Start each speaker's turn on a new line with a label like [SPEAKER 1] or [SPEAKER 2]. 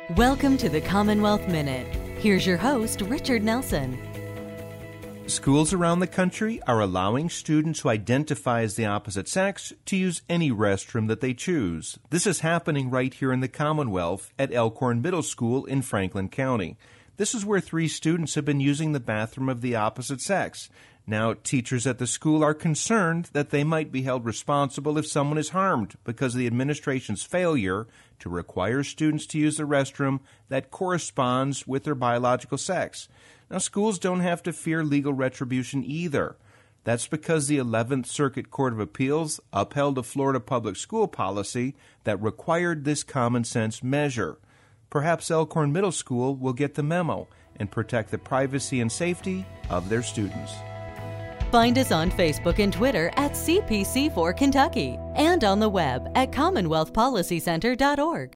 [SPEAKER 1] Welcome to the Commonwealth Minute. Here's your host, Richard Nelson.
[SPEAKER 2] Schools around the country are allowing students who identify as the opposite sex to use any restroom that they choose. This is happening right here in the Commonwealth at Elkhorn Middle School in Franklin County. This is where 3 students have been using the bathroom of the opposite sex. Now, teachers at the school are concerned that they might be held responsible if someone is harmed because of the administration's failure to require students to use the restroom that corresponds with their biological sex. Now, schools don't have to fear legal retribution either. That's because the 11th Circuit Court of Appeals upheld a Florida public school policy that required this common sense measure. Perhaps Elkhorn Middle School will get the memo and protect the privacy and safety of their students.
[SPEAKER 1] Find us on Facebook and Twitter at CPC4 Kentucky and on the web at commonwealthpolicycenter.org.